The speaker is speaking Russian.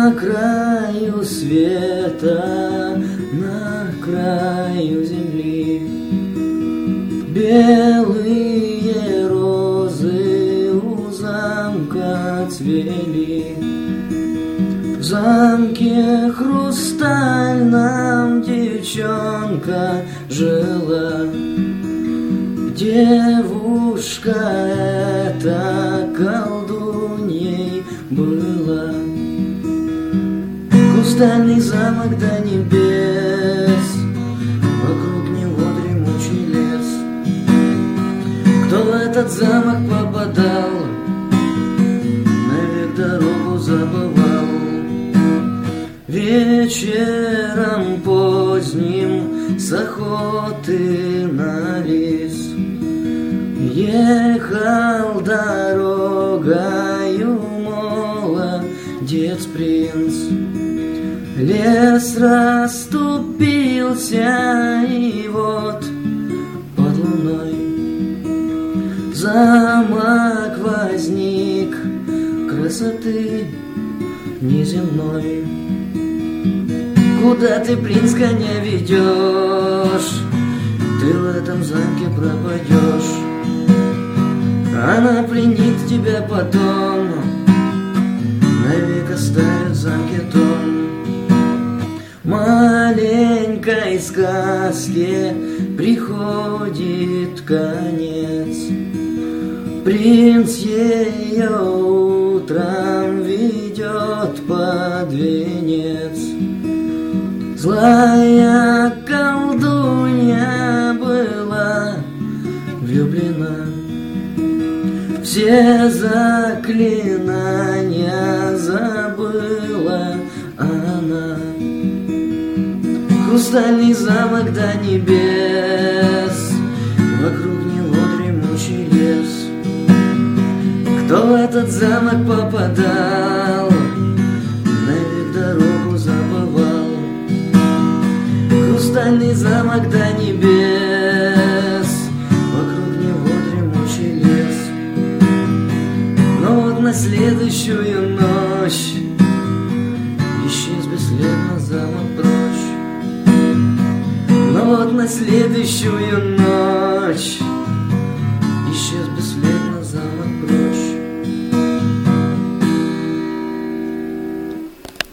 На краю света, на краю земли, белые розы у замка цвели. В замке хрустальном девчонка жила. Девушка эта колдуньей была. Хрустальный замок до небес, вокруг него дремучий лес. Кто в этот замок попадал, навек дорогу забывал. Вечером поздним с охоты на лис ехал дорогою молодец принц. Лес расступился, и вот под луной замок возник красоты неземной. Куда ты, принц, коня ведешь? Ты в этом замке пропадешь. Она пленит тебя потом, навек оставит в замке дом. Маленькой сказке приходит конец. Принц ее утром ведет под венец. Злая колдунья была влюблена. Все заклинания забыла она. Хрустальный замок до небес, вокруг него дремучий лес. Кто в этот замок попадал, навек дорогу забывал. Хрустальный замок до небес, вокруг него дремучий лес. Но вот на следующую ночь исчез бесследно замок прочь. Но вот на следующую ночь